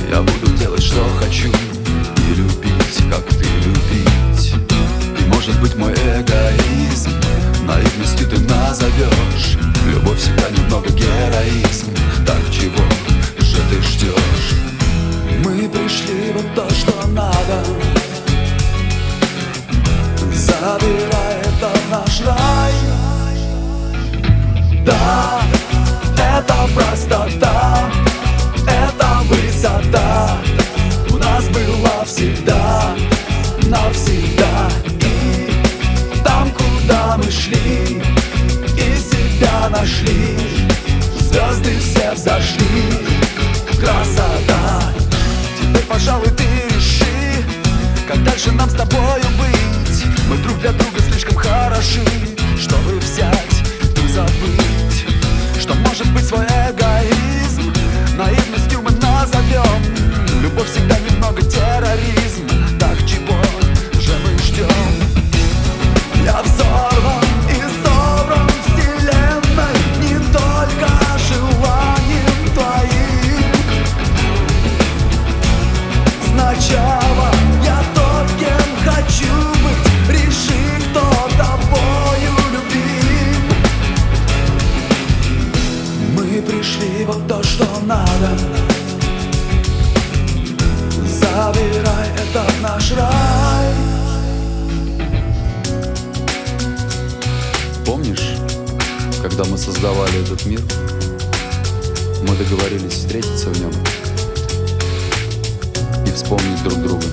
Я буду делать, что хочу, и любить, как ты любить. И может быть мой эгоизм наивностью ты назовешь. Любовь всегда немного героизм. Так чего же ты ждешь? Мы пришли вот то, что надо. Забирай, это наш рай. Да, это простота, это высота. У нас была всегда, навсегда. И там, куда мы шли, и себя нашли. Звезды все взошли, красота. Теперь, пожалуй, ты реши, как дальше нам с тобою быть. Мы друг для друга слишком хороши, чтобы взять и забыть. Что может быть свой эгоизм наивностью мы назовем. Любовь всегда немного терроризм. Так чего же мы ждем? Я взорван и собран вселенной не только желанием твоим. Сначала я тот, кем хочу быть. Реши, кто тобою любим. Мы пришли вот то, что надо. Забирай, это наш рай. Помнишь, когда мы создавали этот мир, мы договорились встретиться в нем и вспомнить друг друга.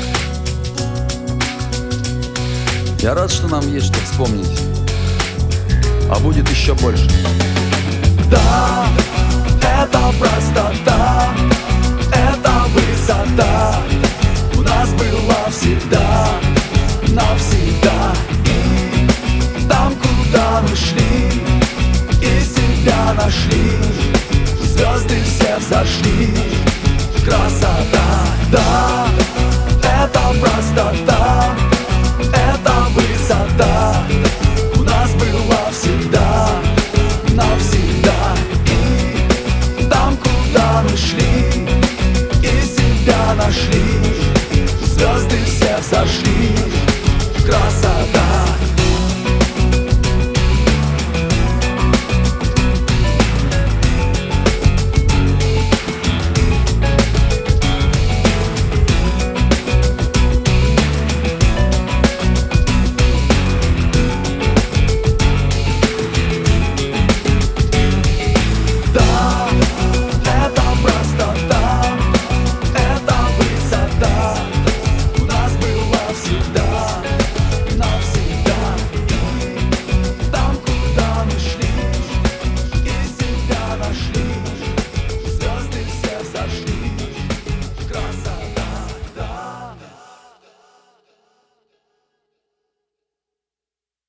Я рад, что нам есть что вспомнить, а будет еще больше. Да, это простота, это высота. У нас была всегда, навсегда. И там, куда мы шли, и себя нашли. Звезды все взошли, красота. Да, это простота,